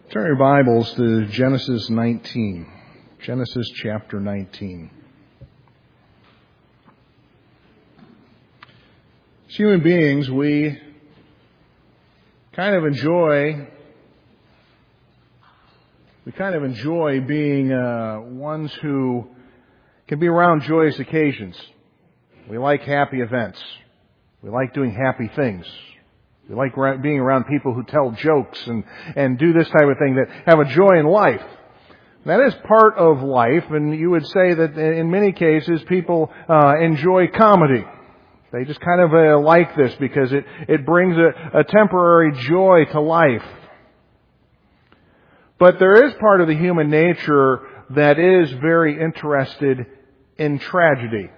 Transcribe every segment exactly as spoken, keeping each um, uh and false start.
Turn your Bibles to Genesis nineteen. Genesis chapter nineteen. As human beings, we kind of enjoy, we kind of enjoy being uh, ones who can be around joyous occasions. We like happy events. We like doing happy things. We like being around people who tell jokes and, and do this type of thing, that have a joy in life. That is part of life, and you would say that in many cases people uh, enjoy comedy. They just kind of uh, like this because it, it brings a, a temporary joy to life. But there is part of the human nature that is very interested in tragedy.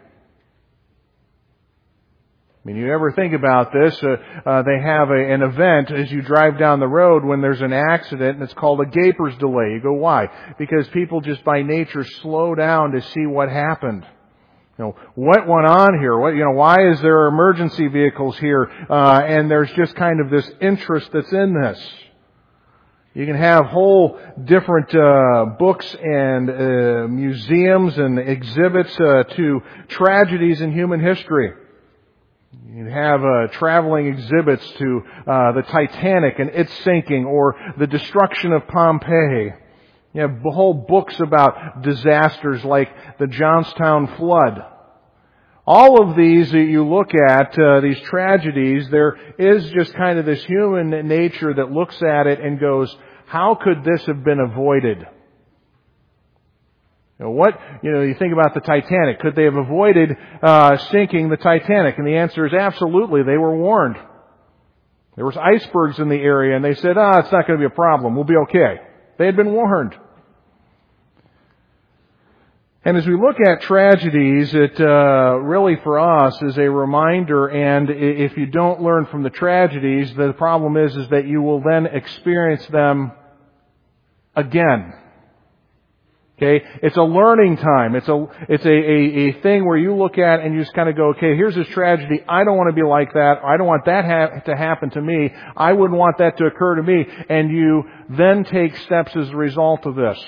I mean, you ever think about this? Uh, uh, they have a, an event as you drive down the road when there's an accident, and it's called a Gaper's delay. You go, why? Because people just by nature slow down to see what happened. You know, what went on here? What, you know, why is there emergency vehicles here? Uh, and there's just kind of this interest that's in this. You can have whole different uh, books and uh, museums and exhibits uh, to tragedies in human history. You have uh, traveling exhibits to uh, the Titanic and its sinking, or the destruction of Pompeii. You have whole books about disasters like the Johnstown flood. All of these that you look at, uh, these tragedies, there is just kind of this human nature that looks at it and goes, how could this have been avoided? You know, what, you know, you think about the Titanic. Could they have avoided uh, sinking the Titanic? And the answer is absolutely. They were warned. There was icebergs in the area, and they said, ah, it's not going to be a problem. We'll be okay. They had been warned. And as we look at tragedies, it uh, really for us is a reminder, and if you don't learn from the tragedies, the problem is, is that you will then experience them again. Okay, it's a learning time. It's a it's a, a, a thing where you look at and you just kind of go, okay, here's this tragedy. I don't want to be like that. I don't want that ha- to happen to me. I wouldn't want that to occur to me. And you then take steps as a result of this.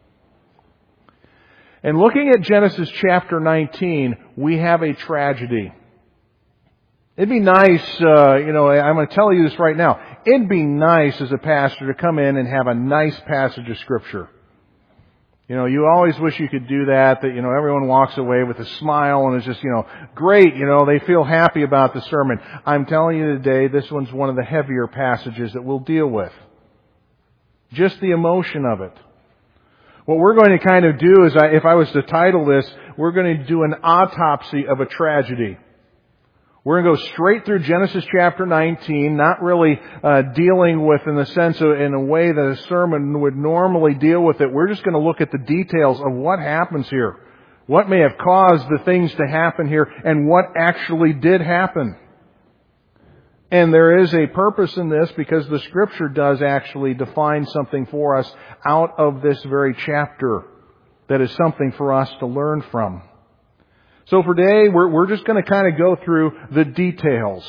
And looking at Genesis chapter nineteen, we have a tragedy. It'd be nice, uh, you know, I'm going to tell you this right now. It'd be nice as a pastor to come in and have a nice passage of Scripture. You know, you always wish you could do that, that, you know, everyone walks away with a smile and it's just, you know, great, you know, they feel happy about the sermon. I'm telling you today, this one's one of the heavier passages that we'll deal with. Just the emotion of it. What we're going to kind of do is, if I was to title this, we're going to do an autopsy of a tragedy. We're going to go straight through Genesis chapter nineteen, not really uh, dealing with in the sense of, in a way that a sermon would normally deal with it. We're just going to look at the details of what happens here. What may have caused the things to happen here, and what actually did happen. And there is a purpose in this, because the Scripture does actually define something for us out of this very chapter that is something for us to learn from. So for today, we're, we're just going to kind of go through the details.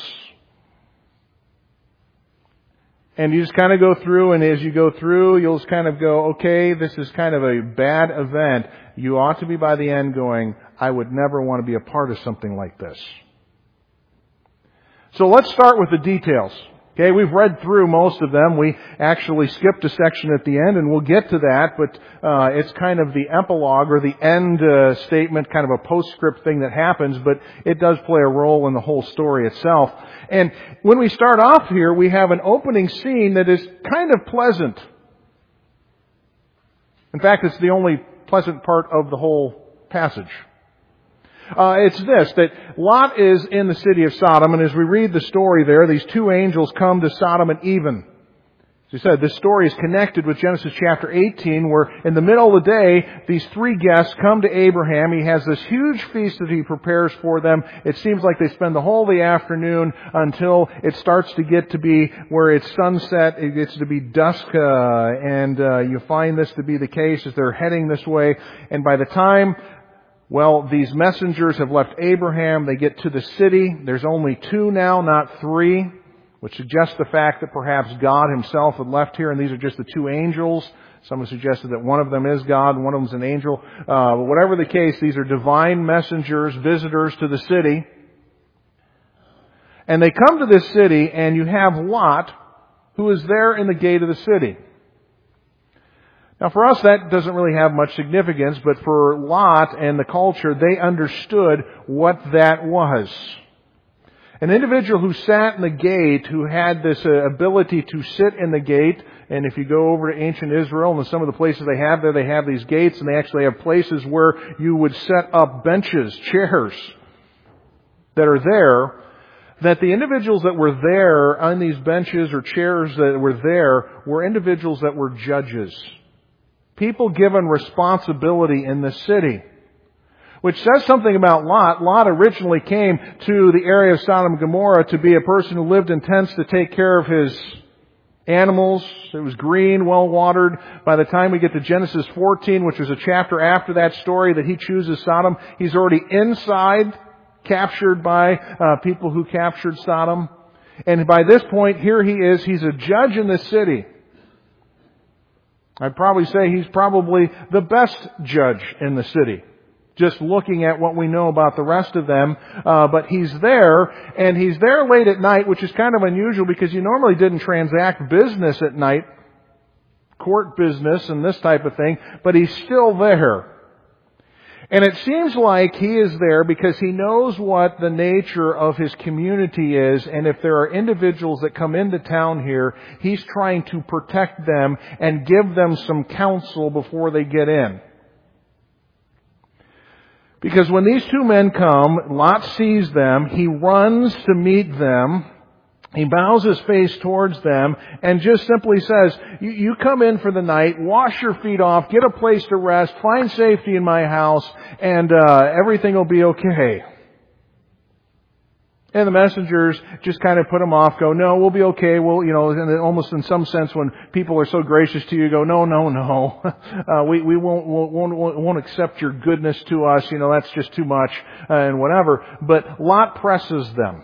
And you just kind of go through, and as you go through, you'll just kind of go, okay, this is kind of a bad event. You ought to be by the end going, I would never want to be a part of something like this. So let's start with the details. Okay, we've read through most of them. We actually skipped a section at the end, and we'll get to that, but uh, it's kind of the epilogue or the end uh, statement, kind of a postscript thing that happens, but it does play a role in the whole story itself. And when we start off here, we have an opening scene that is kind of pleasant. In fact, it's the only pleasant part of the whole passage. Uh, it's this, that Lot is in the city of Sodom, and as we read the story there, these two angels come to Sodom and Even. As I said, this story is connected with Genesis chapter eighteen, where in the middle of the day, these three guests come to Abraham. He has this huge feast that he prepares for them. It seems like they spend the whole of the afternoon until it starts to get to be where it's sunset, it gets to be dusk, uh, and uh, you find this to be the case as they're heading this way. And by the time Well, these messengers have left Abraham. They get to the city. There's only two now, not three. which suggests the fact that perhaps God himself had left here, and these are just the two angels. Some have suggested that one of them is God and one of them is an angel. Uh, but whatever the case, these are divine messengers, visitors to the city. And they come to this city, and you have Lot, who is there in the gate of the city. Now for us that doesn't really have much significance, but for Lot and the culture, they understood what that was. An individual who sat in the gate, who had this uh, ability to sit in the gate, and if you go over to ancient Israel and some of the places they have there, they have these gates, and they actually have places where you would set up benches, chairs that are there, that the individuals that were there on these benches or chairs that were there were individuals that were judges. People given responsibility in the city. Which says something about Lot. Lot originally came to the area of Sodom and Gomorrah to be a person who lived in tents to take care of his animals. It was green, well watered. By the time we get to Genesis fourteen, which was a chapter after that story that he chooses Sodom, he's already inside, captured by uh, people who captured Sodom. And by this point, here he is. He's a judge in the city. I'd probably say he's probably the best judge in the city. Just looking at what we know about the rest of them. Uh, but he's there, and he's there late at night, which is kind of unusual because you normally didn't transact business at night. Court business and this type of thing. But he's still there. And it seems like he is there because he knows what the nature of his community is, and if there are individuals that come into town here, he's trying to protect them and give them some counsel before they get in. Because when these two men come, Lot sees them, he runs to meet them, he bows his face towards them, and just simply says, you, you come in for the night, wash your feet off, get a place to rest, find safety in my house, and uh, everything will be okay. And the messengers just kind of put them off, go, no, we'll be okay. We'll, you know, and almost in some sense when people are so gracious to you, go, no, no, no. Uh, we, we won't, won't, won't, won't accept your goodness to us. You know, that's just too much, uh, and whatever. But Lot presses them.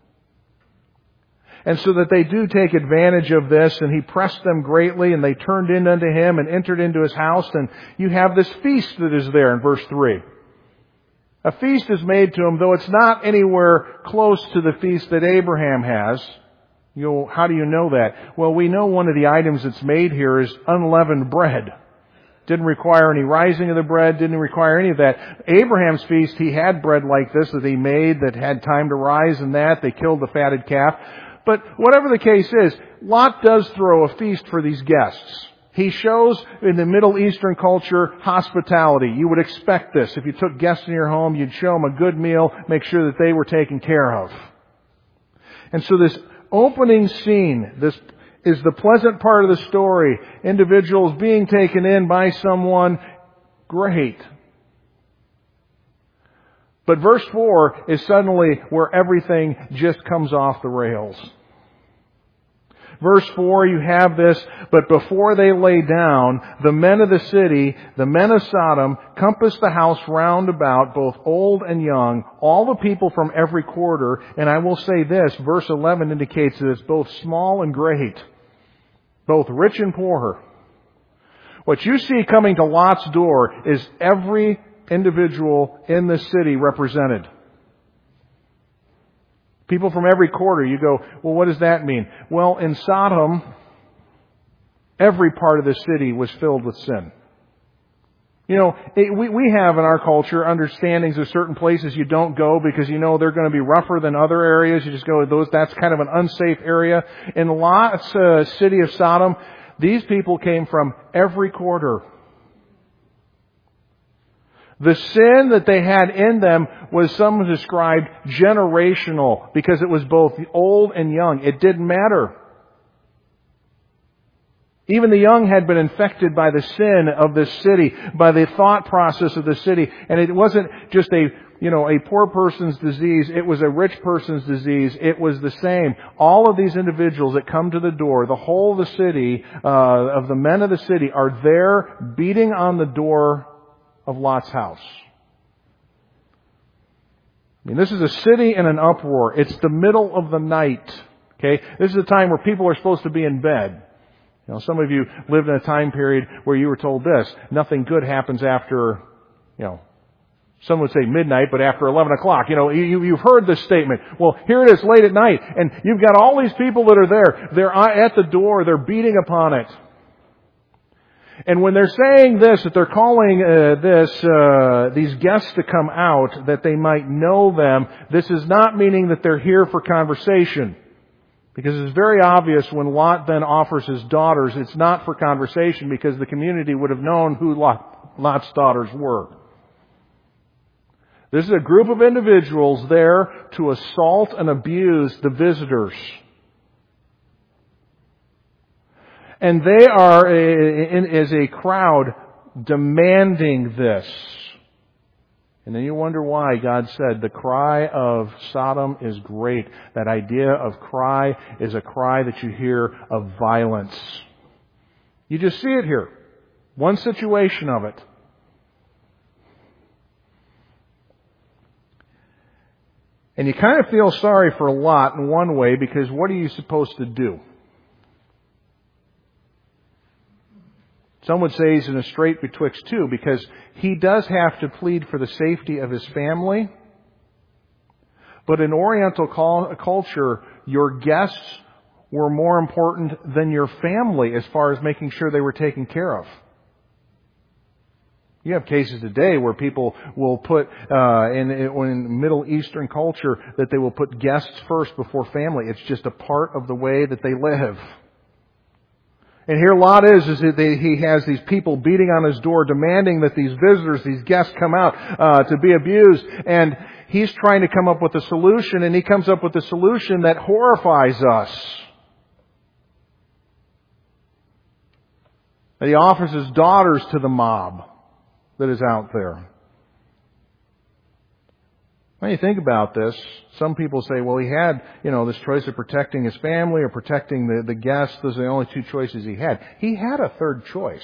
And so that they do take advantage of this, and he pressed them greatly, and they turned in unto him and entered into his house, and you have this feast that is there in verse three. A feast is made to him, though it's not anywhere close to the feast that Abraham has. You know, how do you know that? Well, we know one of the items that's made here is unleavened bread. Didn't require any rising of the bread, didn't require any of that. Abraham's feast, he had bread like this that he made that had time to rise and that. They killed the fatted calf. But whatever the case is, Lot does throw a feast for these guests. He shows in the Middle Eastern culture hospitality. You would expect this. If you took guests in your home, you'd show them a good meal, make sure that they were taken care of. And so this opening scene, this is the pleasant part of the story. Individuals being taken in by someone, great. But verse four is suddenly where everything just comes off the rails. Verse four, you have this, but before they lay down, the men of the city, the men of Sodom, compassed the house round about, both old and young, all the people from every quarter. And I will say this, verse eleven indicates that it's both small and great, both rich and poor. What you see coming to Lot's door is every individual in the city represented. People from every quarter. You go, well, what does that mean? Well, in Sodom, every part of the city was filled with sin. You know, it, we, we have in our culture understandings of certain places you don't go because you know they're going to be rougher than other areas. You just go to those, that's kind of an unsafe area. In Lot's uh, city of Sodom, these people came from every quarter. The sin that they had in them was, some described, generational, because it was both old and young. It didn't matter. Even the young had been infected by the sin of this city, by the thought process of the city. And it wasn't just a, you know, a poor person's disease. It was a rich person's disease. It was the same. All of these individuals that come to the door, the whole of the city, uh, of the men of the city, are there beating on the door of Lot's house. I mean, this is a city in an uproar. It's the middle of the night. Okay? This is a time where people are supposed to be in bed. You know, some of you lived in a time period where you were told this: nothing good happens after, you know, some would say midnight, but after eleven o'clock. You know, you, you've heard this statement. Well, here it is late at night, and you've got all these people that are there. They're at the door. They're beating upon it. And when they're saying this, that they're calling uh, this, uh, these guests to come out, that they might know them, this is not meaning that they're here for conversation. Because it's very obvious when Lot then offers his daughters, it's not for conversation, because the community would have known who Lot, Lot's daughters were. This is a group of individuals there to assault and abuse the visitors. And they are, as a crowd, demanding this. And then you wonder why God said the cry of Sodom is great. That idea of cry is a cry that you hear of violence. You just see it here. One situation of it. And you kind of feel sorry for Lot in one way, because what are you supposed to do? Some would say he's in a strait betwixt two, because he does have to plead for the safety of his family. But in Oriental culture, your guests were more important than your family as far as making sure they were taken care of. You have cases today where people will put, uh, in, in Middle Eastern culture, that they will put guests first before family. It's just a part of the way that they live. And here Lot is, is that they, he has these people beating on his door, demanding that these visitors, these guests come out uh, to be abused. And he's trying to come up with a solution, and he comes up with a solution that horrifies us. That he offers his daughters to the mob that is out there. When you think about this, some people say, well, he had, you know, this choice of protecting his family or protecting the, the guests. Those are the only two choices he had. He had a third choice.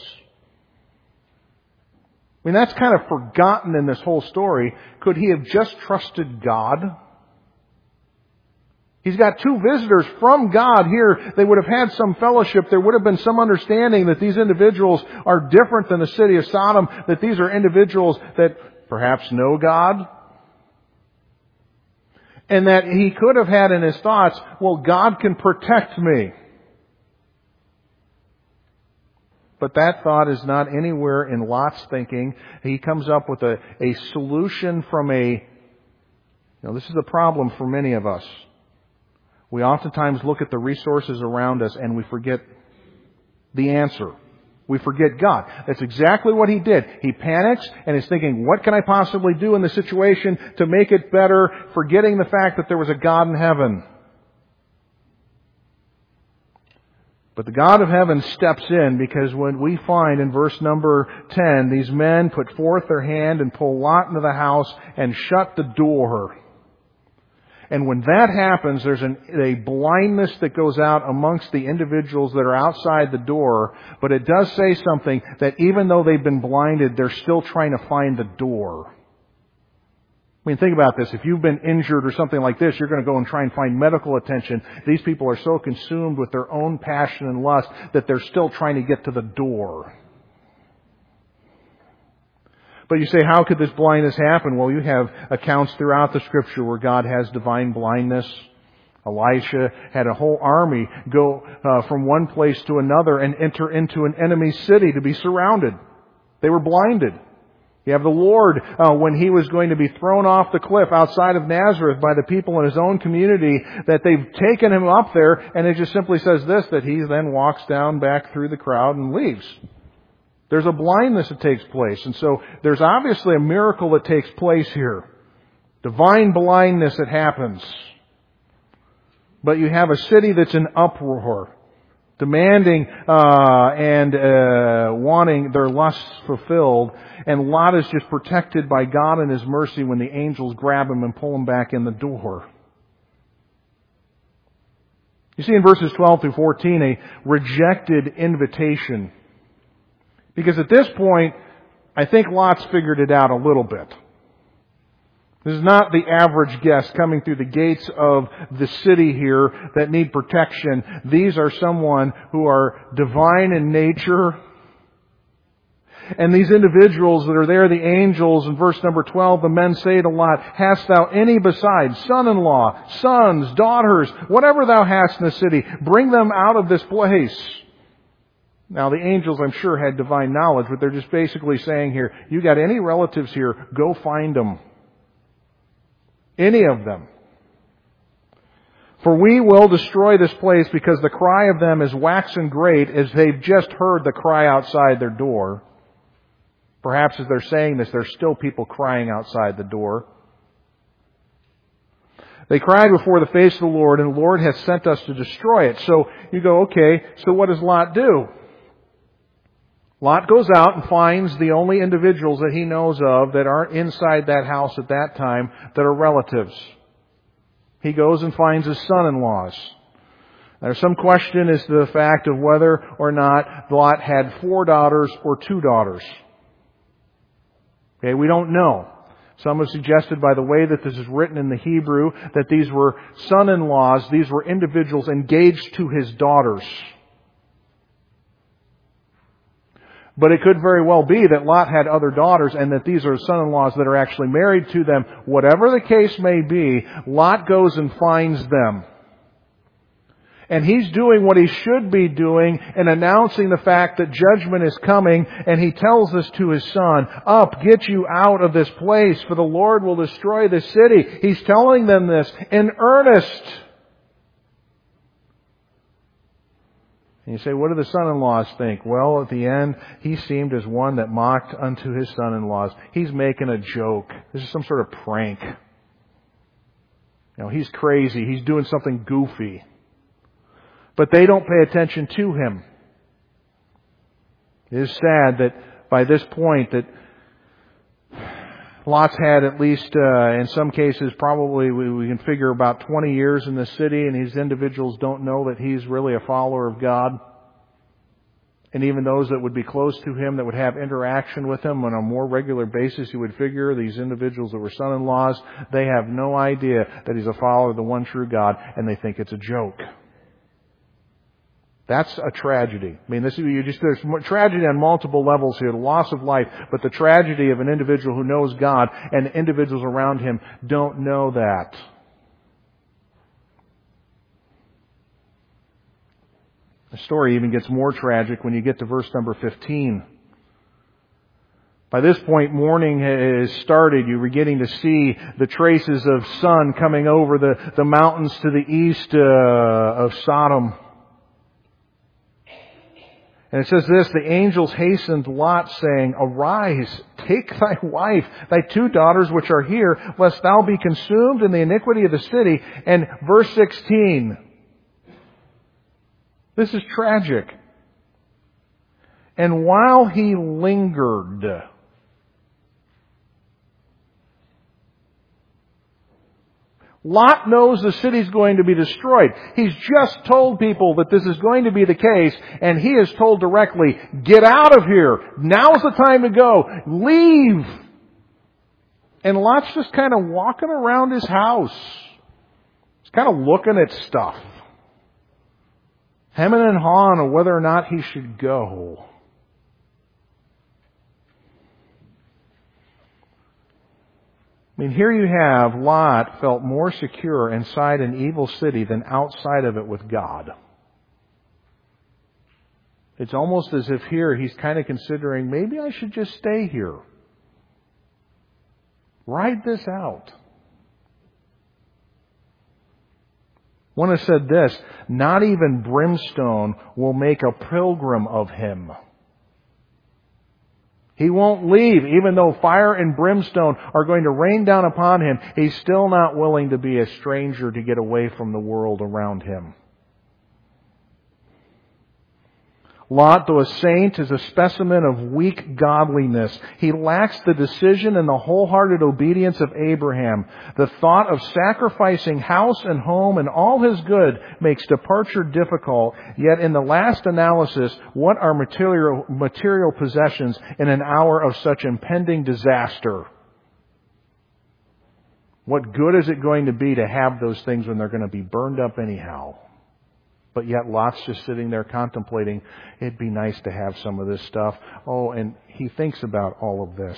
I mean, that's kind of forgotten in this whole story. Could he have just trusted God? He's got two visitors from God here. They would have had some fellowship. There would have been some understanding that these individuals are different than the city of Sodom, that these are individuals that perhaps know God. And that he could have had in his thoughts, well, God can protect me. But that thought is not anywhere in Lot's thinking. He comes up with a, a solution from a, you know, this is a problem for many of us. We oftentimes look at the resources around us and we forget the answer. We forget God. That's exactly what he did. He panics and is thinking, what can I possibly do in the situation to make it better, forgetting the fact that there was a God in heaven. But the God of heaven steps in, because when we find in verse number ten, these men put forth their hand and pull Lot into the house and shut the door. And when that happens, there's an, a blindness that goes out amongst the individuals that are outside the door. But it does say something, that even though they've been blinded, they're still trying to find the door. I mean, think about this. If you've been injured or something like this, you're going to go and try and find medical attention. These people are so consumed with their own passion and lust that they're still trying to get to the door. But you say, how could this blindness happen? Well, you have accounts throughout the Scripture where God has divine blindness. Elisha had a whole army go uh, from one place to another and enter into an enemy city to be surrounded. They were blinded. You have the Lord, uh, when He was going to be thrown off the cliff outside of Nazareth by the people in His own community, that they've taken Him up there, and it just simply says this, that He then walks down back through the crowd and leaves. There's a blindness that takes place. And so there's obviously a miracle that takes place here. Divine blindness that happens. But you have a city that's in uproar, demanding uh, and uh, wanting their lusts fulfilled. And Lot is just protected by God and His mercy when the angels grab him and pull him back in the door. You see in verses twelve through fourteen a rejected invitation. Because at this point, I think Lot's figured it out a little bit. This is not the average guest coming through the gates of the city here that need protection. These are someone who are divine in nature. And these individuals that are there, the angels, in verse number twelve, the men say to Lot, "Hast thou any besides, son-in-law, sons, daughters, whatever thou hast in the city, bring them out of this place." Now the angels, I'm sure, had divine knowledge, but they're just basically saying here, you got any relatives here, go find them. Any of them. "For we will destroy this place, because the cry of them is waxen great, as they've just heard the cry outside their door." Perhaps as they're saying this, there's still people crying outside the door. "They cried before the face of the Lord, and the Lord has sent us to destroy it." So you go, okay, so what does Lot do? Lot goes out and finds the only individuals that he knows of that aren't inside that house at that time that are relatives. He goes and finds his son-in-laws. There's some question as to the fact of whether or not Lot had four daughters or two daughters. Okay, we don't know. Some have suggested by the way that this is written in the Hebrew that these were son-in-laws, these were individuals engaged to his daughters. But it could very well be that Lot had other daughters and that these are son-in-laws that are actually married to them. Whatever the case may be, Lot goes and finds them. And he's doing what he should be doing and announcing the fact that judgment is coming. And he tells this to his son, "Up, get you out of this place, for the Lord will destroy this city." He's telling them this in earnest. And you say, what do the son-in-laws think? Well, at the end, he seemed as one that mocked unto his son-in-laws. He's making a joke. This is some sort of prank. You know, he's crazy. He's doing something goofy. But they don't pay attention to him. It is sad that by this point that Lot's had at least, uh, in some cases, probably we, we can figure about twenty years in the city, and these individuals don't know that he's really a follower of God. And even those that would be close to him, that would have interaction with him on a more regular basis, you would figure these individuals that were son-in-laws, they have no idea that he's a follower of the one true God, and they think it's a joke. That's a tragedy. I mean, this is, you just, there's tragedy on multiple levels here. The loss of life, but the tragedy of an individual who knows God and the individuals around him don't know that. The story even gets more tragic when you get to verse number fifteen. By this point, morning has started. You're beginning to see the traces of sun coming over the, the mountains to the east uh, of Sodom. And it says this, "The angels hastened Lot, saying, Arise, take thy wife, thy two daughters which are here, lest thou be consumed in the iniquity of the city." And verse sixteen. This is tragic. "And while he lingered..." Lot knows the city's going to be destroyed. He's just told people that this is going to be the case, and he is told directly, get out of here. Now's the time to go. Leave. And Lot's just kind of walking around his house. He's kind of looking at stuff. Hemming and hawing on whether or not he should go. I mean, here you have Lot felt more secure inside an evil city than outside of it with God. It's almost as if here he's kind of considering, maybe I should just stay here. Ride this out. One has said this, "Not even brimstone will make a pilgrim of him." He won't leave, even though fire and brimstone are going to rain down upon him. He's still not willing to be a stranger to get away from the world around him. Lot, though a saint, is a specimen of weak godliness. He lacks the decision and the wholehearted obedience of Abraham. The thought of sacrificing house and home and all his good makes departure difficult. Yet in the last analysis, what are material, material possessions in an hour of such impending disaster? What good is it going to be to have those things when they're going to be burned up anyhow? But yet Lot's just sitting there contemplating, it'd be nice to have some of this stuff. Oh, and he thinks about all of this.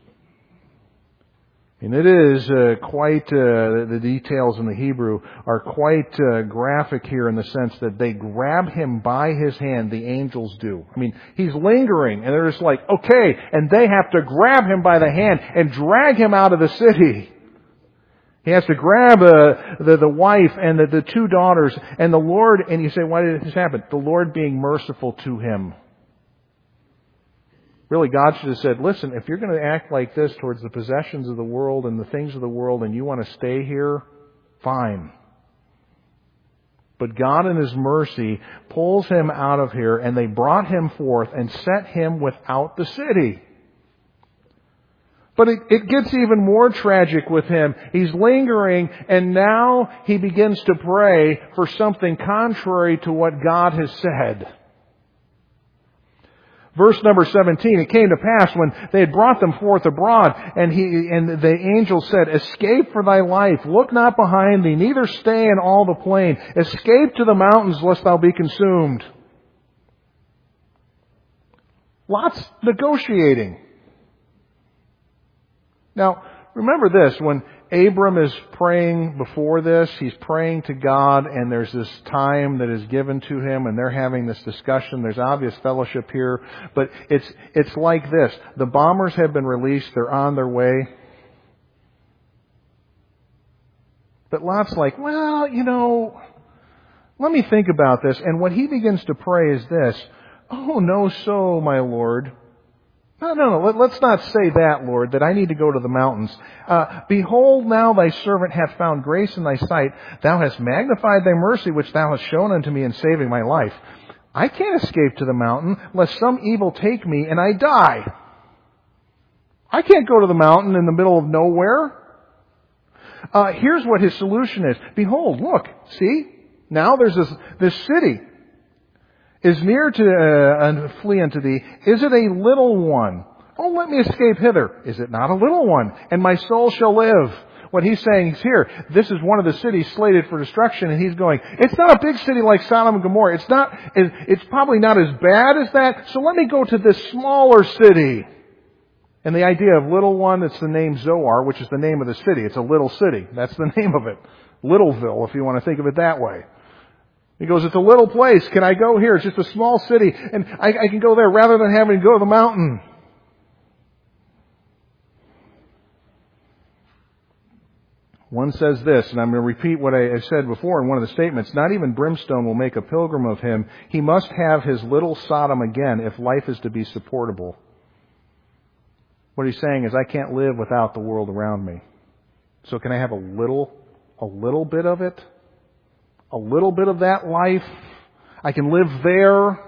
And it is uh, quite, uh, the details in the Hebrew are quite uh, graphic here in the sense that they grab him by his hand, the angels do. I mean, he's lingering, and they're just like, okay, and they have to grab him by the hand and drag him out of the city. He has to grab uh, the, the wife and the, the two daughters, and the Lord, and you say, why did this happen? The Lord being merciful to him. Really, God should have said, listen, if you're going to act like this towards the possessions of the world and the things of the world and you want to stay here, fine. But God in His mercy pulls him out of here, and they brought him forth and set him without the city. But it, it gets even more tragic with him. He's lingering, and now he begins to pray for something contrary to what God has said. Verse number seventeen, it came to pass when they had brought them forth abroad, and he and the angel said, escape for thy life, look not behind thee, neither stay in all the plain. Escape to the mountains, lest thou be consumed. Lot's negotiating. Now, remember this, when Abram is praying before this, he's praying to God, and there's this time that is given to him, and they're having this discussion. There's obvious fellowship here, but it's it's like this. The bombers have been released. They're on their way. But Lot's like, well, you know, let me think about this. And what he begins to pray is this, oh, no, so, my Lord. No, no, no, let's not say that, Lord, that I need to go to the mountains. Uh, Behold, now thy servant hath found grace in thy sight. Thou hast magnified thy mercy, which thou hast shown unto me in saving my life. I can't escape to the mountain, lest some evil take me and I die. I can't go to the mountain in the middle of nowhere. Uh, here's what his solution is. Behold, look, see? Now there's this, this city. Is near to uh, and flee unto thee. Is it a little one? Oh, let me escape hither. Is it not a little one? And my soul shall live. What he's saying is here, this is one of the cities slated for destruction, and he's going, it's not a big city like Sodom and Gomorrah. It's not, it's probably not as bad as that, so let me go to this smaller city. And the idea of little one, it's the name Zoar, which is the name of the city. It's a little city. That's the name of it. Littleville, if you want to think of it that way. He goes, it's a little place. Can I go here? It's just a small city. And I, I can go there rather than having to go to the mountain. One says this, and I'm going to repeat what I said before in one of the statements. Not even brimstone will make a pilgrim of him. He must have his little Sodom again if life is to be supportable. What he's saying is, I can't live without the world around me. So can I have a little, a little bit of it? A little bit of that life. I can live there.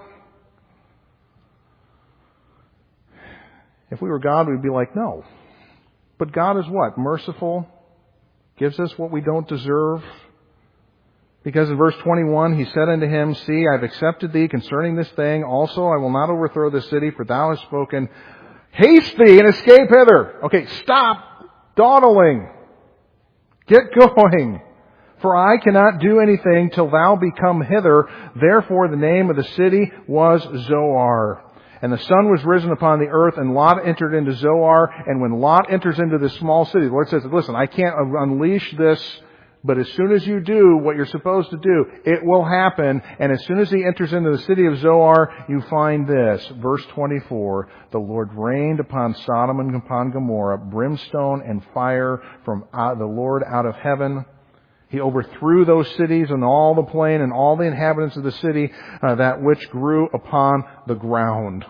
If we were God, we'd be like, no. But God is what? Merciful. Gives us what we don't deserve. Because in verse twenty-one, he said unto him, see, I've accepted thee concerning this thing. Also, I will not overthrow the city, for thou hast spoken. Haste thee and escape hither. Okay, stop dawdling. Get going. For I cannot do anything till thou be come hither. Therefore the name of the city was Zoar. And the sun was risen upon the earth, and Lot entered into Zoar. And when Lot enters into this small city, the Lord says, listen, I can't unleash this, but as soon as you do what you're supposed to do, it will happen. And as soon as he enters into the city of Zoar, you find this. Verse twenty-four, the Lord rained upon Sodom and upon Gomorrah brimstone and fire from the Lord out of heaven. He overthrew those cities and all the plain and all the inhabitants of the city, uh, that which grew upon the ground.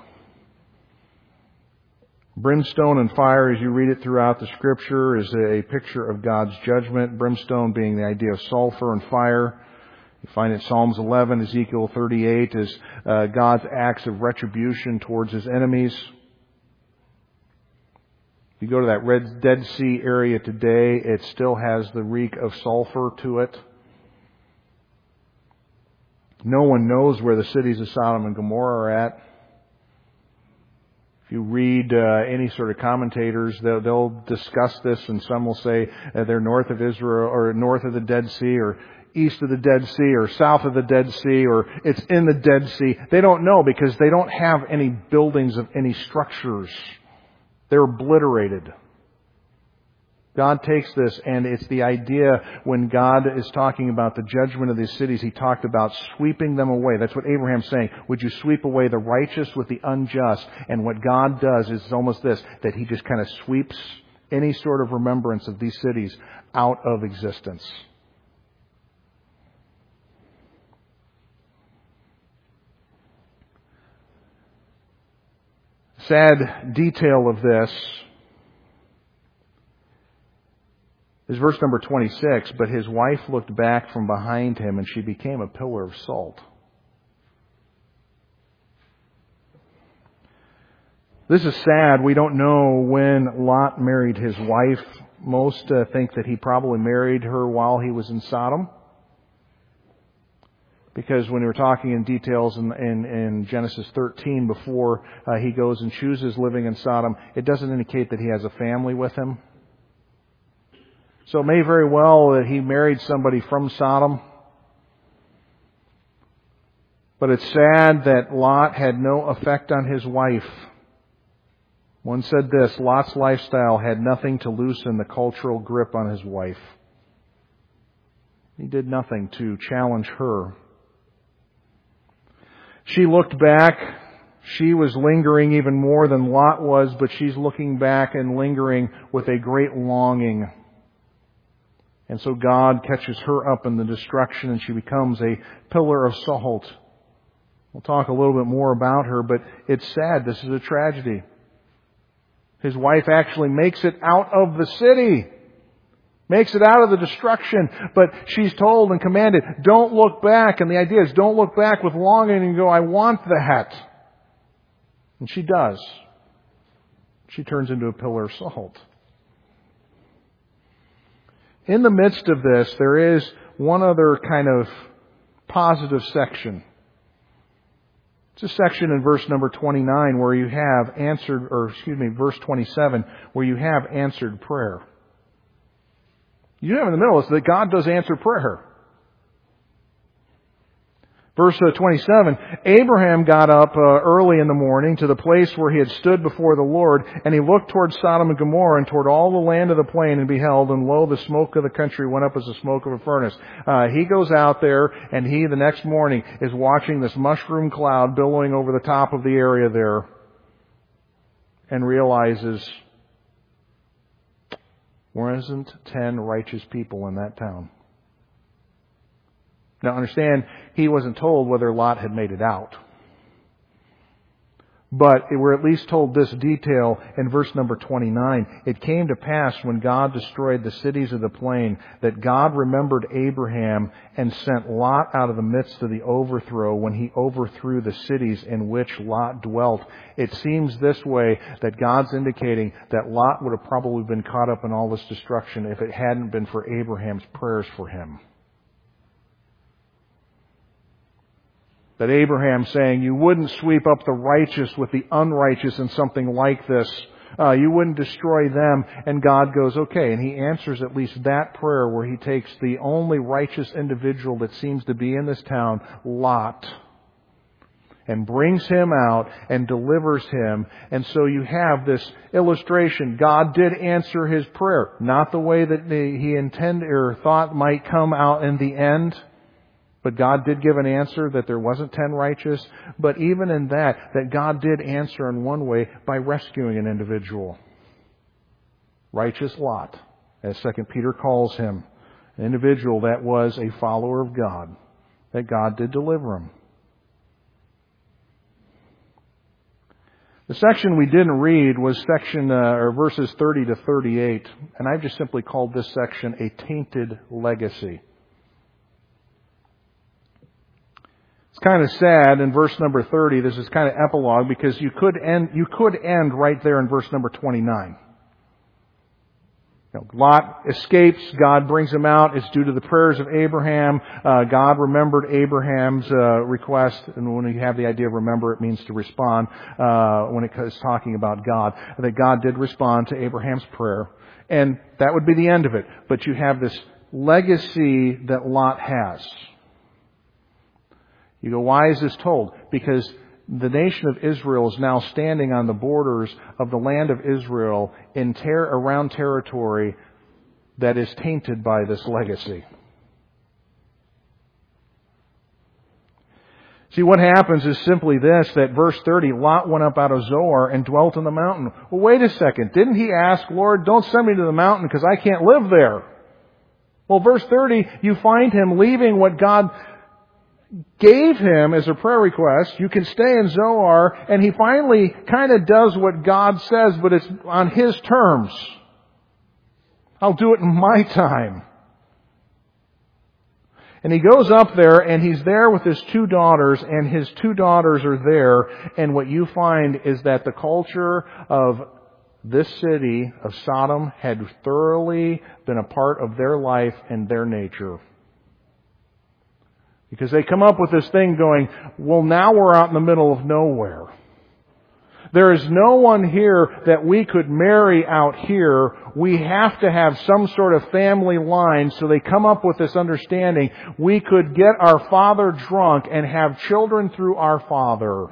Brimstone and fire, as you read it throughout the Scripture, is a picture of God's judgment. Brimstone being the idea of sulfur and fire. You find it Psalms eleven, Ezekiel thirty-eight, as uh, God's acts of retribution towards His enemies. If you go to that Red Dead Sea area today, it still has the reek of sulfur to it. No one knows where the cities of Sodom and Gomorrah are at. If you read uh, any sort of commentators, they'll, they'll discuss this, and some will say uh, they're north of Israel, or north of the Dead Sea, or east of the Dead Sea, or south of the Dead Sea, or it's in the Dead Sea. They don't know because they don't have any buildings of any structures. They're obliterated. God takes this, and it's the idea when God is talking about the judgment of these cities, He talked about sweeping them away. That's what Abraham's saying. Would you sweep away the righteous with the unjust? And what God does is almost this, that He just kind of sweeps any sort of remembrance of these cities out of existence. Sad detail of this is verse number twenty-six, but his wife looked back from behind him and she became a pillar of salt. This is sad. We don't know when Lot married his wife. Most uh, think that he probably married her while he was in Sodom. Because when we're talking in details in, in, in Genesis thirteen, before uh, he goes and chooses living in Sodom, it doesn't indicate that he has a family with him. So it may very well that he married somebody from Sodom. But it's sad that Lot had no effect on his wife. One said this, Lot's lifestyle had nothing to loosen the cultural grip on his wife. He did nothing to challenge her. She looked back. She was lingering even more than Lot was, but she's looking back and lingering with a great longing. And so God catches her up in the destruction and she becomes a pillar of salt. We'll talk a little bit more about her, but it's sad. This is a tragedy. His wife actually makes it out of the city. Makes it out of the destruction. But she's told and commanded, don't look back. And the idea is don't look back with longing and go, I want that. And she does. She turns into a pillar of salt. In the midst of this, there is one other kind of positive section. It's a section in verse number twenty-nine where you have answered, or excuse me, verse twenty-seven, where you have answered prayer. You have in the middle is that God does answer prayer. Verse twenty-seven, Abraham got up uh, early in the morning to the place where he had stood before the Lord, and he looked toward Sodom and Gomorrah and toward all the land of the plain, and beheld, and lo, the smoke of the country went up as the smoke of a furnace. Uh, he goes out there, and he, the next morning, is watching this mushroom cloud billowing over the top of the area there, and realizes, there isn't ten righteous people in that town. Now understand, he wasn't told whether Lot had made it out. But we're at least told this detail in verse number twenty-nine. It came to pass when God destroyed the cities of the plain that God remembered Abraham and sent Lot out of the midst of the overthrow when he overthrew the cities in which Lot dwelt. It seems this way that God's indicating that Lot would have probably been caught up in all this destruction if it hadn't been for Abraham's prayers for him. That Abraham saying, you wouldn't sweep up the righteous with the unrighteous in something like this. Uh, you wouldn't destroy them. And God goes, okay. And He answers at least that prayer where He takes the only righteous individual that seems to be in this town, Lot, and brings him out and delivers him. And so you have this illustration. God did answer his prayer. Not the way that He intended or thought might come out in the end. But God did give an answer that there wasn't ten righteous. But even in that, that God did answer in one way by rescuing an individual. Righteous Lot, as Second Peter calls him. An individual that was a follower of God. That God did deliver him. The section we didn't read was section uh, or verses thirty to thirty-eight. And I've just simply called this section a tainted legacy. It's kind of sad in verse number thirty. This is kind of epilogue because you could end, you could end right there in verse number twenty-nine. You know, Lot escapes. God brings him out. It's due to the prayers of Abraham. Uh, God remembered Abraham's uh, request. And when you have the idea of remember, it means to respond. Uh, when it is talking about God, that God did respond to Abraham's prayer. And that would be the end of it. But you have this legacy that Lot has. You go, why is this told? Because the nation of Israel is now standing on the borders of the land of Israel in ter- around territory that is tainted by this legacy. See, what happens is simply this, that verse thirty, Lot went up out of Zoar and dwelt in the mountain. Well, wait a second. Didn't he ask, Lord, don't send me to the mountain because I can't live there? Well, verse thirty, you find him leaving what God gave him as a prayer request. You can stay in Zoar, and he finally kind of does what God says, but it's on his terms. I'll do it in my time. And he goes up there, and he's there with his two daughters, and his two daughters are there, and what you find is that the culture of this city of Sodom had thoroughly been a part of their life and their nature. Because they come up with this thing going, well, now we're out in the middle of nowhere. There is no one here that we could marry out here. We have to have some sort of family line. So they come up with this understanding. We could get our father drunk and have children through our father.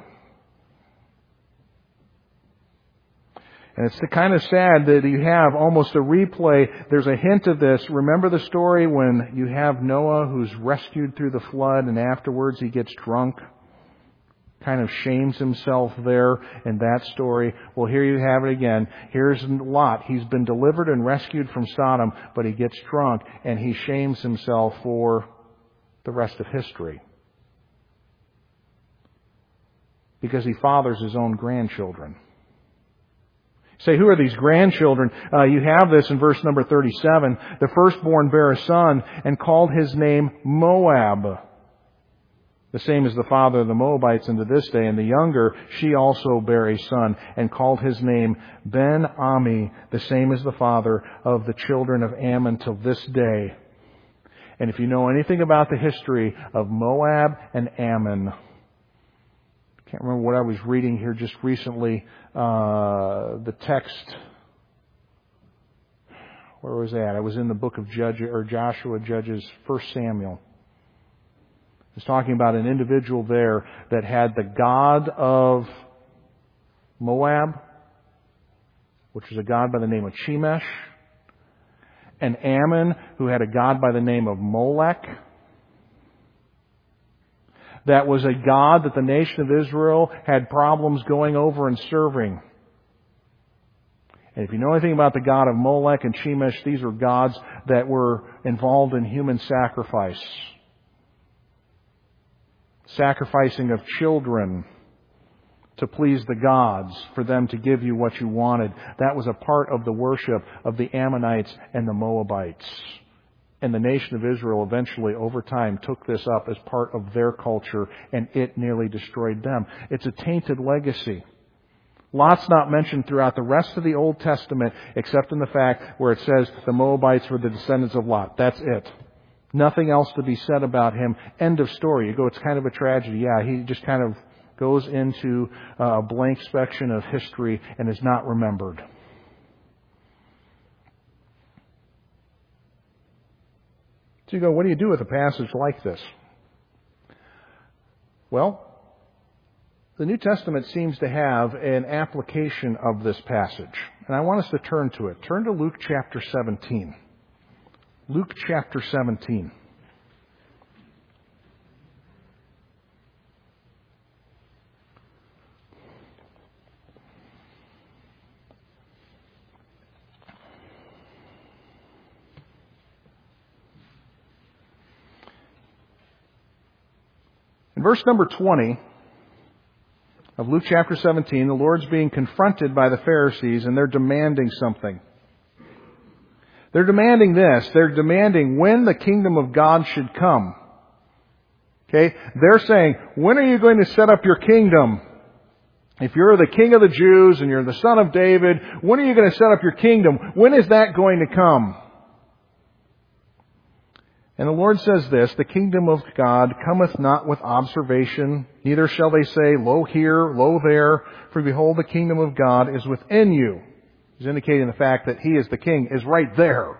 And it's the kind of sad that you have almost a replay. There's a hint of this. Remember the story when you have Noah who's rescued through the flood and afterwards he gets drunk? Kind of shames himself there in that story. Well, here you have it again. Here's Lot. He's been delivered and rescued from Sodom, but he gets drunk and he shames himself for the rest of history. Because he fathers his own grandchildren. Say, who are these grandchildren? Uh, you have this in verse number thirty-seven. The firstborn bare a son and called his name Moab. The same as the father of the Moabites unto this day. And the younger, she also bare a son and called his name Ben-Ami. The same as the father of the children of Ammon till this day. And if you know anything about the history of Moab and Ammon, I can't remember what I was reading here just recently. Uh, the text, where was that? I was in the book of Judges, or Joshua, Judges, First Samuel. It's talking about an individual there that had the god of Moab, which was a god by the name of Chemosh, and Ammon, who had a god by the name of Molech. That was a god that the nation of Israel had problems going over and serving. And if you know anything about the god of Molech and Chemosh, these were gods that were involved in human sacrifice. Sacrificing of children to please the gods, for them to give you what you wanted. That was a part of the worship of the Ammonites and the Moabites. And the nation of Israel eventually, over time, took this up as part of their culture, and it nearly destroyed them. It's a tainted legacy. Lot's not mentioned throughout the rest of the Old Testament, except in the fact where it says the Moabites were the descendants of Lot. That's it. Nothing else to be said about him. End of story. You go, it's kind of a tragedy. Yeah, he just kind of goes into a blank section of history and is not remembered. So you go, what do you do with a passage like this? Well, the New Testament seems to have an application of this passage. And I want us to turn to it. Turn to Luke chapter seventeen. Luke chapter seventeen. In verse number twenty of Luke chapter seventeen, the Lord's being confronted by the Pharisees, and they're demanding something. They're demanding this. They're demanding when the kingdom of God should come. Okay? They're saying, when are you going to set up your kingdom? If you're the King of the Jews and you're the Son of David, when are you going to set up your kingdom? When is that going to come? And the Lord says this, the kingdom of God cometh not with observation, neither shall they say, lo here, lo there, for behold, the kingdom of God is within you. He's indicating the fact that He is the King, is right there.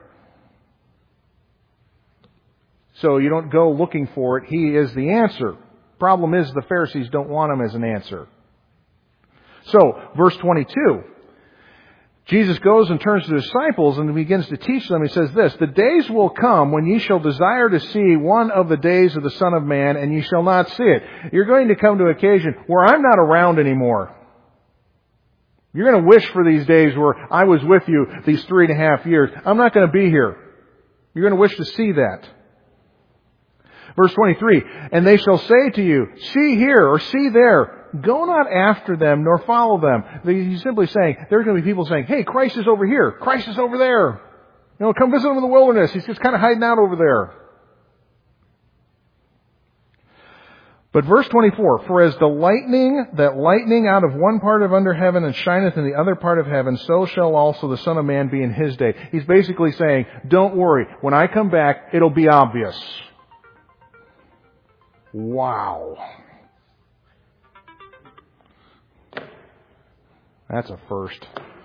So you don't go looking for it. He is the answer. Problem is the Pharisees don't want Him as an answer. So, verse twenty-two. Jesus goes and turns to the disciples and begins to teach them. He says this, the days will come when ye shall desire to see one of the days of the Son of Man, and ye shall not see it. You're going to come to an occasion where I'm not around anymore. You're going to wish for these days where I was with you these three and a half years. I'm not going to be here. You're going to wish to see that. Verse twenty-three, and they shall say to you, see here or see there. Go not after them, nor follow them. He's simply saying, there are going to be people saying, hey, Christ is over here. Christ is over there. You know, come visit him in the wilderness. He's just kind of hiding out over there. But verse twenty-four, for as the lightning, that lightning out of one part of under heaven and shineth in the other part of heaven, so shall also the Son of Man be in His day. He's basically saying, don't worry. When I come back, it'll be obvious. Wow. That's a first.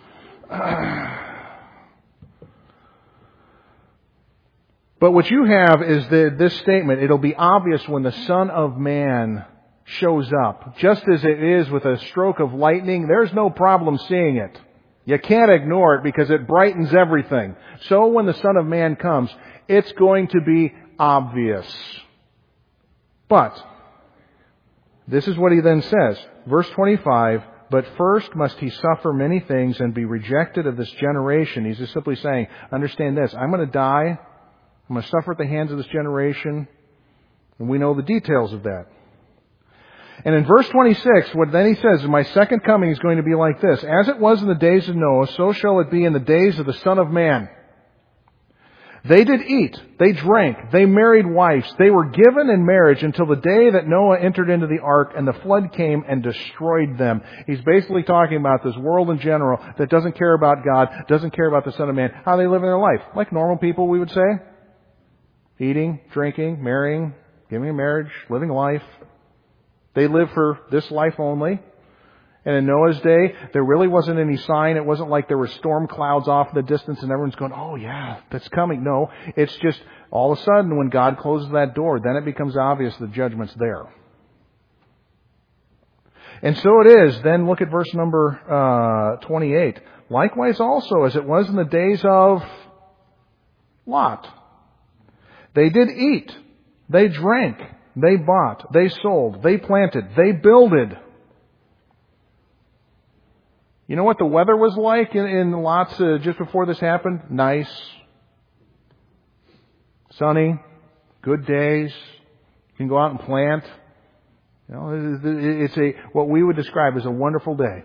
But what you have is the, this statement, it'll be obvious when the Son of Man shows up. Just as it is with a stroke of lightning, there's no problem seeing it. You can't ignore it because it brightens everything. So when the Son of Man comes, it's going to be obvious. But, this is what he then says. Verse twenty-five, but first must He suffer many things and be rejected of this generation. He's just simply saying, understand this, I'm going to die. I'm going to suffer at the hands of this generation. And we know the details of that. And in verse twenty-six, what then he says, my second coming is going to be like this. As it was in the days of Noah, so shall it be in the days of the Son of Man. They did eat, they drank, they married wives, they were given in marriage until the day that Noah entered into the ark and the flood came and destroyed them. He's basically talking about this world in general that doesn't care about God, doesn't care about the Son of Man, how they live in their life. Like normal people, we would say. Eating, drinking, marrying, giving in marriage, living life. They live for this life only. And in Noah's day, there really wasn't any sign. It wasn't like there were storm clouds off in the distance and everyone's going, oh yeah, that's coming. No, it's just all of a sudden when God closes that door, then it becomes obvious the judgment's there. And so it is. Then look at verse number uh, twenty-eight. Likewise also, as it was in the days of Lot. They did eat. They drank. They bought. They sold. They planted. They builded. You know what the weather was like in, in Lot's uh, just before this happened? Nice. Sunny. Good days. You can go out and plant. You know, it's a what we would describe as a wonderful day.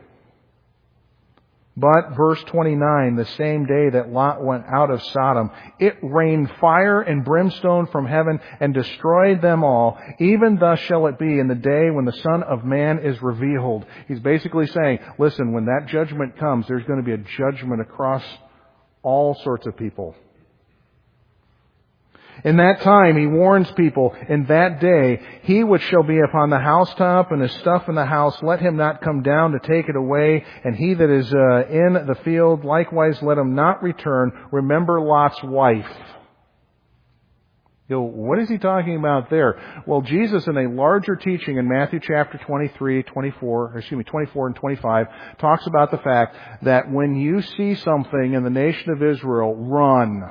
But, verse twenty-nine, the same day that Lot went out of Sodom, it rained fire and brimstone from heaven and destroyed them all. Even thus shall it be in the day when the Son of Man is revealed. He's basically saying, listen, when that judgment comes, there's going to be a judgment across all sorts of people. In that time, he warns people, in that day, he which shall be upon the housetop and his stuff in the house, let him not come down to take it away. And he that is uh, in the field, likewise let him not return. Remember Lot's wife. You know, what is he talking about there? Well, Jesus in a larger teaching in Matthew chapter twenty-three, twenty-four, or excuse me, twenty-four and twenty-five, talks about the fact that when you see something in the nation of Israel, run.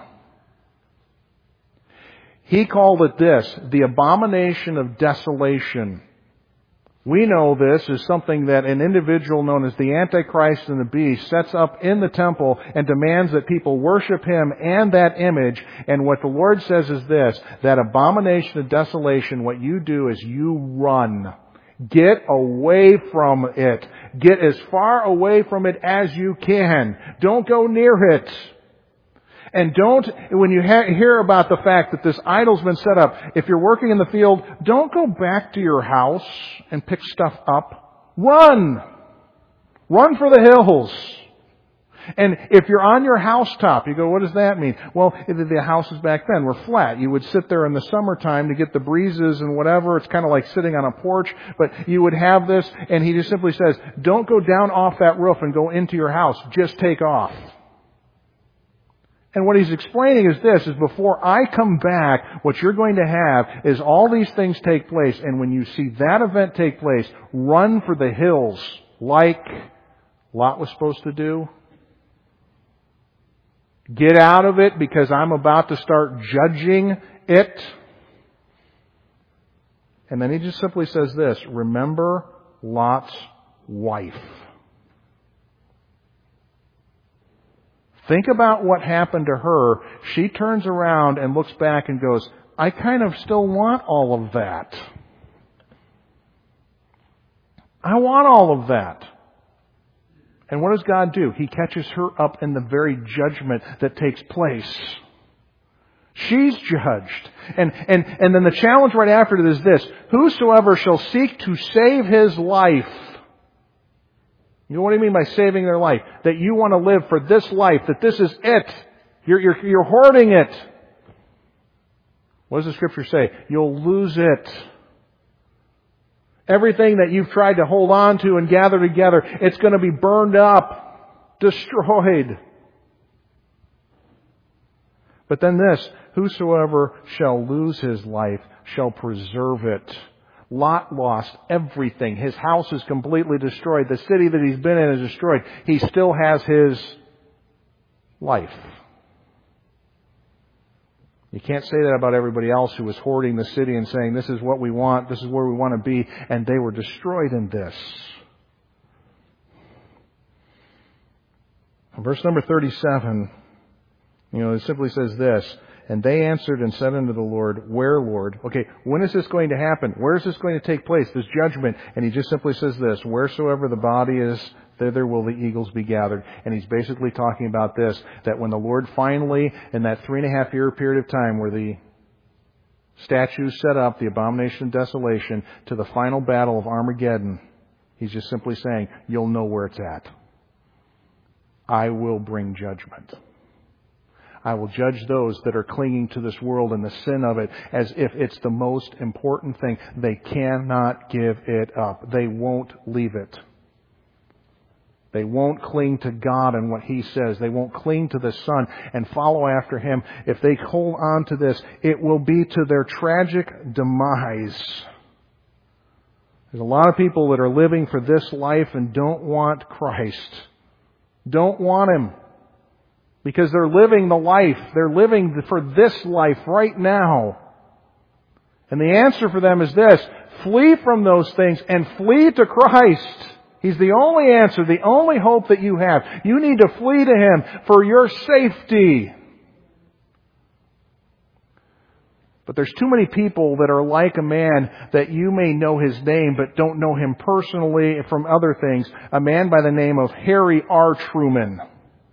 He called it this, the abomination of desolation. We know this is something that an individual known as the Antichrist and the Beast sets up in the temple and demands that people worship him and that image. And what the Lord says is this, that abomination of desolation, what you do is you run. Get away from it. Get as far away from it as you can. Don't go near it. And don't, when you ha- hear about the fact that this idol's been set up, if you're working in the field, don't go back to your house and pick stuff up. Run! Run for the hills. And if you're on your housetop, you go, what does that mean? Well, the houses back then were flat. You would sit there in the summertime to get the breezes and whatever. It's kind of like sitting on a porch. But you would have this, and he just simply says, don't go down off that roof and go into your house. Just take off. And what he's explaining is this, is before I come back, what you're going to have is all these things take place. And when you see that event take place, run for the hills like Lot was supposed to do. Get out of it because I'm about to start judging it. And then he just simply says this, remember Lot's wife. Think about what happened to her. She turns around and looks back and goes, I kind of still want all of that. I want all of that. And what does God do? He catches her up in the very judgment that takes place. She's judged. And, and, and then the challenge right after it is this. Whosoever shall seek to save his life. You know what I mean by saving their life? That you want to live for this life. That this is it. You're, you're, you're hoarding it. What does the Scripture say? You'll lose it. Everything that you've tried to hold on to and gather together, it's going to be burned up, destroyed. But then this, whosoever shall lose his life shall preserve it. Lot lost everything. His house is completely destroyed. The city that he's been in is destroyed. He still has his life. You can't say that about everybody else who was hoarding the city and saying, this is what we want, this is where we want to be, and they were destroyed in this. Verse number thirty-seven, you know, it simply says this, and they answered and said unto the Lord, where, Lord? Okay, when is this going to happen? Where is this going to take place, this judgment? And he just simply says this, wheresoever the body is, thither will the eagles be gathered. And he's basically talking about this, that when the Lord finally, in that three and a half year period of time where the statues set up, the abomination of desolation, to the final battle of Armageddon, he's just simply saying, you'll know where it's at. I will bring judgment. I will judge those that are clinging to this world and the sin of it as if it's the most important thing. They cannot give it up. They won't leave it. They won't cling to God and what He says. They won't cling to the Son and follow after Him. If they hold on to this, it will be to their tragic demise. There's a lot of people that are living for this life and don't want Christ. Don't want Him. Because they're living the life. They're living for this life right now. And the answer for them is this. Flee from those things and flee to Christ. He's the only answer, the only hope that you have. You need to flee to Him for your safety. But there's too many people that are like a man that you may know his name but don't know him personally from other things. A man by the name of Harry R. Truman.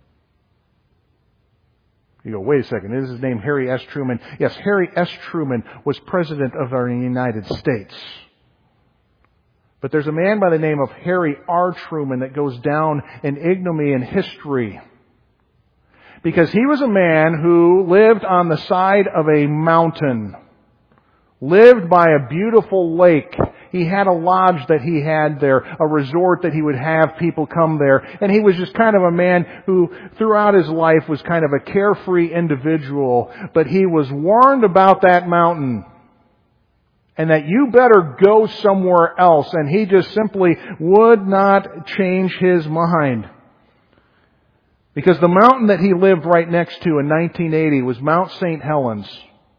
You go, wait a second, is his name Harry S. Truman? Yes, Harry S. Truman was President of our United States. But there's a man by the name of Harry R. Truman that goes down in ignominy in history. Because he was a man who lived on the side of a mountain. Lived by a beautiful lake. He had a lodge that he had there. A resort that he would have people come there. And he was just kind of a man who throughout his life was kind of a carefree individual. But he was warned about that mountain. And that you better go somewhere else. And he just simply would not change his mind. Because the mountain that he lived right next to in nineteen eighty was Mount Saint Helens.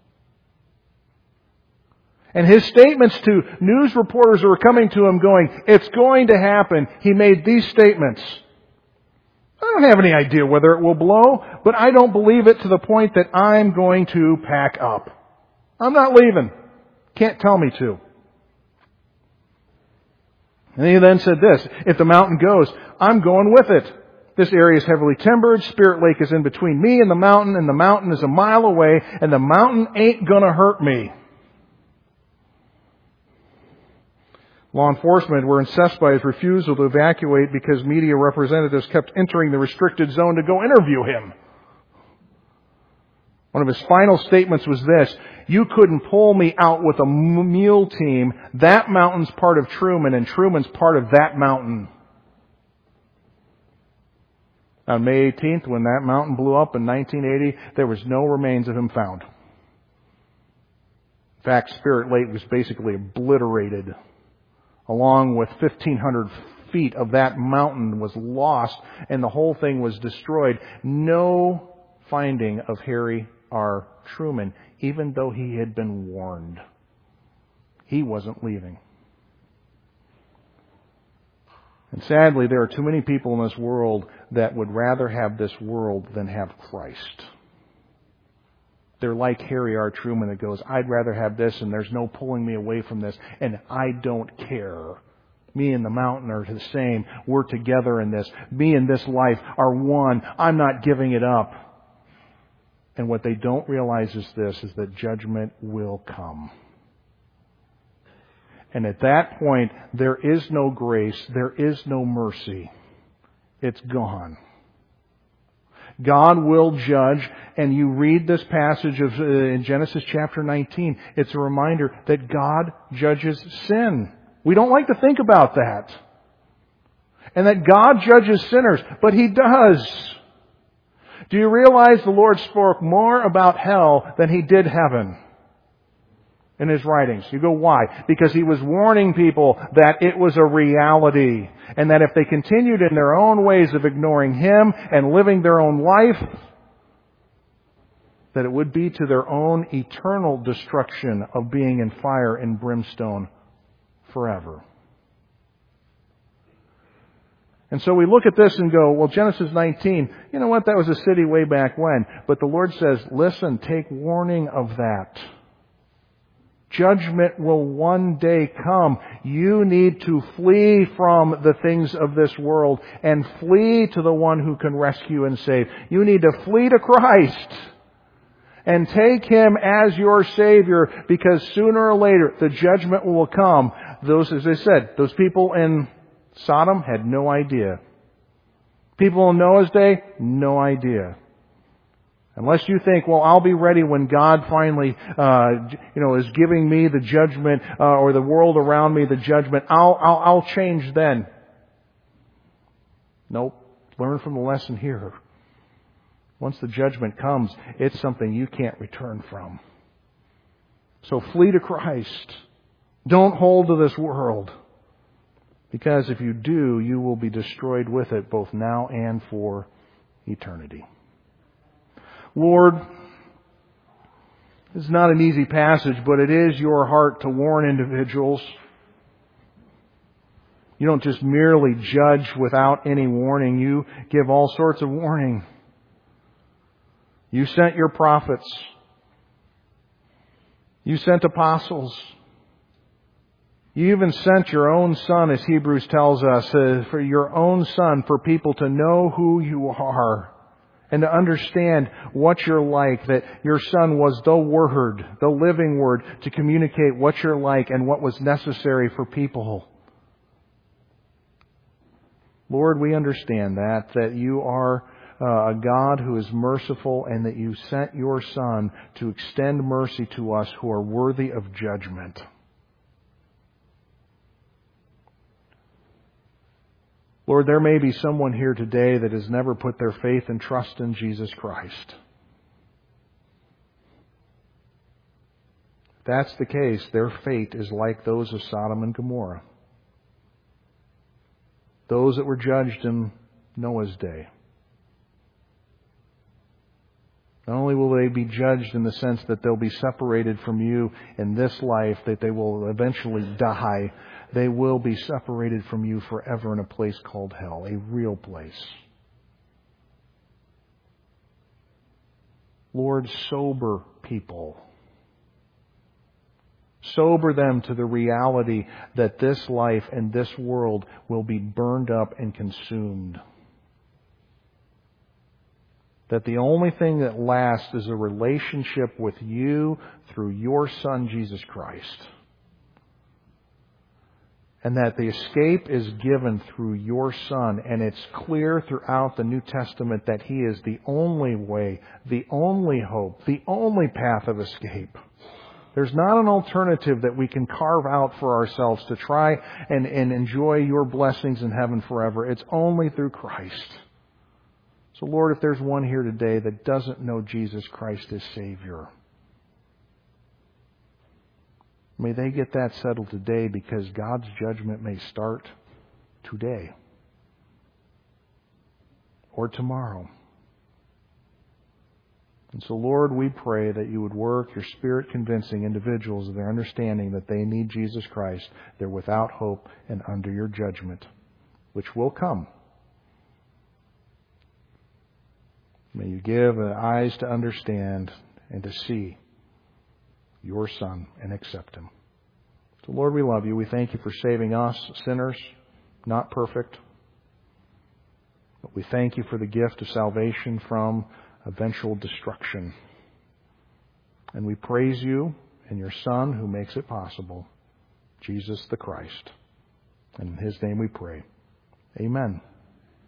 And his statements to news reporters who were coming to him going, it's going to happen. He made these statements. I don't have any idea whether it will blow, but I don't believe it to the point that I'm going to pack up. I'm not leaving. Can't tell me to. And he then said this, if the mountain goes, I'm going with it. This area is heavily timbered. Spirit Lake is in between me and the mountain, and the mountain is a mile away, and the mountain ain't gonna hurt me. Law enforcement were incensed by his refusal to evacuate because media representatives kept entering the restricted zone to go interview him. One of his final statements was this: "You couldn't pull me out with a mule team. That mountain's part of Truman, and Truman's part of that mountain." On May eighteenth, when that mountain blew up in nineteen eighty, there was no remains of him found. In fact, Spirit Lake was basically obliterated. Along with fifteen hundred feet of that mountain was lost, and the whole thing was destroyed. No finding of Harry R. Truman, even though he had been warned. He wasn't leaving. And sadly, there are too many people in this world that would rather have this world than have Christ. They're like Harry R. Truman that goes, "I'd rather have this, and there's no pulling me away from this, and I don't care. Me and the mountain are the same. We're together in this. Me and this life are one. I'm not giving it up." And what they don't realize is this, is that judgment will come. And at that point, there is no grace, there is no mercy. It's gone. God will judge, and you read this passage of uh, in Genesis chapter nineteen. It's a reminder that God judges sin. We don't like to think about that. And that God judges sinners, but He does. Do you realize the Lord spoke more about hell than He did heaven in His writings? You go, why? Because He was warning people that it was a reality, and that if they continued in their own ways of ignoring Him and living their own life, that it would be to their own eternal destruction of being in fire and brimstone forever. And so we look at this and go, well, Genesis nineteen, you know what? That was a city way back when. But the Lord says, listen, take warning of that. Judgment will one day come. You need to flee from the things of this world and flee to the one who can rescue and save. You need to flee to Christ and take Him as your Savior, because sooner or later the judgment will come. Those, as I said, those people in Sodom had no idea. People in Noah's day, no idea. Unless you think, well, I'll be ready when God finally, uh, you know, is giving me the judgment, uh, or the world around me the judgment. I'll, I'll, I'll change then. Nope. Learn from the lesson here. Once the judgment comes, it's something you can't return from. So flee to Christ. Don't hold to this world. Because if you do, you will be destroyed with it, both now and for eternity. Lord, this is not an easy passage, but it is your heart to warn individuals. You don't just merely judge without any warning. You give all sorts of warning. You sent your prophets. You sent apostles. You even sent your own Son, as Hebrews tells us, uh, for your own Son, for people to know who you are and to understand what you're like, that your Son was the Word, the living Word, to communicate what you're like and what was necessary for people. Lord, we understand that, that you are uh, a God who is merciful, and that you sent your Son to extend mercy to us who are worthy of judgment. Lord, there may be someone here today that has never put their faith and trust in Jesus Christ. If that's the case, their fate is like those of Sodom and Gomorrah. Those that were judged in Noah's day. Not only will they be judged in the sense that they'll be separated from you in this life, that they will eventually die, they will be separated from you forever in a place called hell, a real place. Lord, sober people. Sober them to the reality that this life and this world will be burned up and consumed. That the only thing that lasts is a relationship with you through your Son, Jesus Christ. And that the escape is given through your Son. And it's clear throughout the New Testament that He is the only way, the only hope, the only path of escape. There's not an alternative that we can carve out for ourselves to try and, and enjoy your blessings in heaven forever. It's only through Christ. So Lord, if there's one here today that doesn't know Jesus Christ as Savior, may they get that settled today, because God's judgment may start today or tomorrow. And so, Lord, we pray that you would work your Spirit convincing individuals of their understanding that they need Jesus Christ. They're without hope and under your judgment, which will come. May you give eyes to understand and to see your Son and accept Him. So, Lord, we love you. We thank you for saving us, sinners, not perfect. But we thank you for the gift of salvation from eventual destruction. And we praise you and your Son who makes it possible, Jesus the Christ. And in His name we pray. Amen.